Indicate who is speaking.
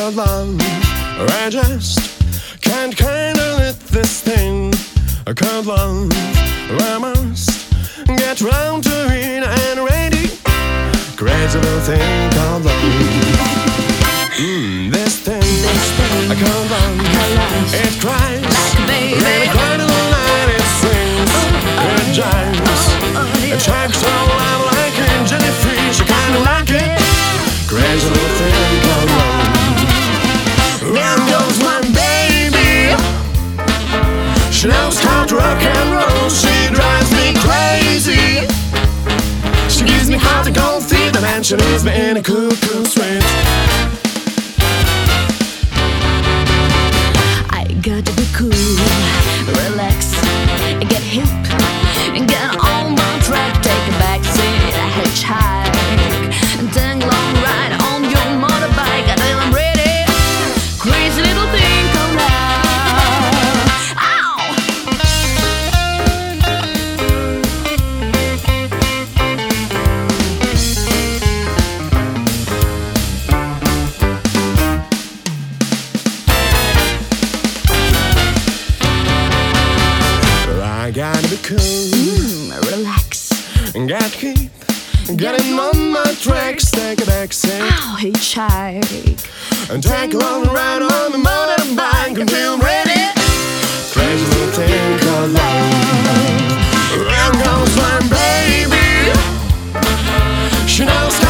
Speaker 1: called love. I just can't handle it, this thing called love. I must get round to it and ready. Crazy little thing called love. This thing called love. It cries
Speaker 2: like a baby.
Speaker 1: really quiet in the night. It sings, it jives, it tracks all out like a jellyfish. I kinda like it. Crazy little thing called love. There goes my baby. She knows how to rock and roll. She drives me crazy. She gives me hot and cold feet, and then she leaves me in a cuckoo suite.
Speaker 2: I got to be cool, relax, get hip, get on my track, take a back seat, a hitchhike, take a long ride on your motorbike until I'm ready. Crazy little thing called love. Ow!
Speaker 1: I gotta be cool,
Speaker 2: Relax,
Speaker 1: get hip, getting on my tracks, take a back seat,
Speaker 2: ow, hitchhike.
Speaker 1: and take a long ride on the motorbike until I'm ready. Crazy little thing called love. There goes my baby. She knows